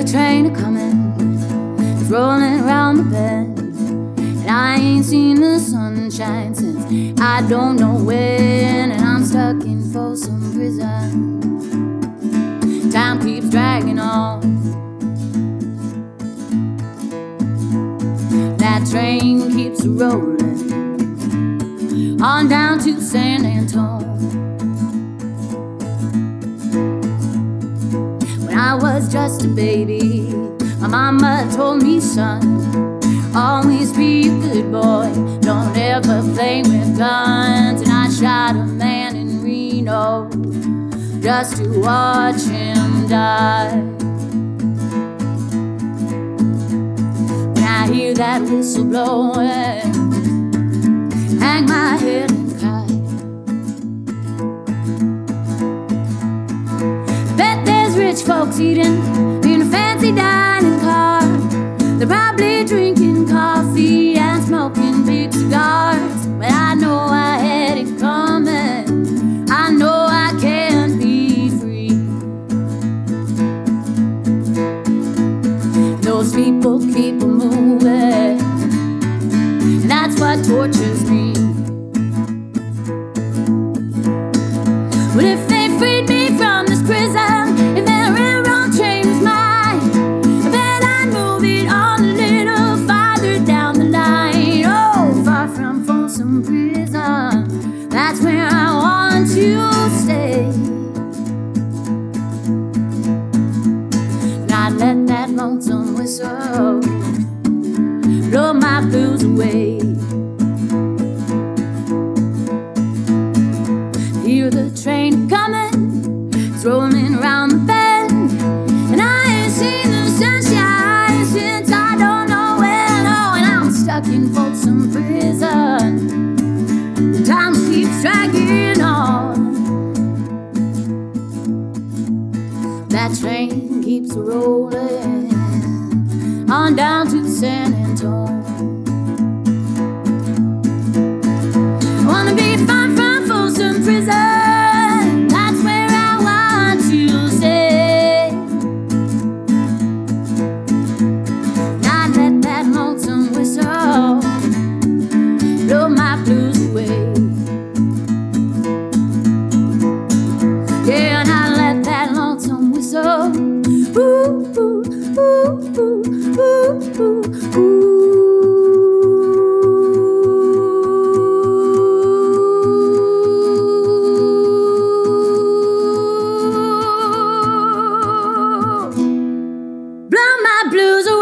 the train a-comin', it's rolling around the bend, and I ain't seen the sunshine since I don't know when, and I'm stuck in Folsom Prison. Time keeps dragging on. That train keeps rolling on down to San Antone. When I was just a baby, my mama told me, son, always be a good boy, don't ever play with guns. And I shot a man in Reno just to watch him die. When I hear that whistle blowing, hang my head and cry. Bet there's rich folks eating in a fancy dining car. They're probably drinking coffee and smoking big cigars. But I know I had it coming, I know I can't be free. Those people keep moving, and that's what tortures me. But if they freed me from this prison, if that railroad train was mine, I bet I'd move it on a little farther down the line. Oh, far from Folsom Prison, that's where I want to stay. And I'd let that lonesome whistle blow my blues away. Hear the train coming, it's rolling around the bend, and I ain't seen the sunshine since I don't know when. Oh, and I'm stuck in Folsom Prison. The time keeps dragging on. That train keeps rolling on down to San Antone. I wanna be far from Folsom Prison, that's where I want to stay. Not let that lonesome whistle blow my blues away. Yeah, not let that lonesome whistle ooh, ooh, ooh, ooh, ooh, ooh, ooh. Blow my blues away.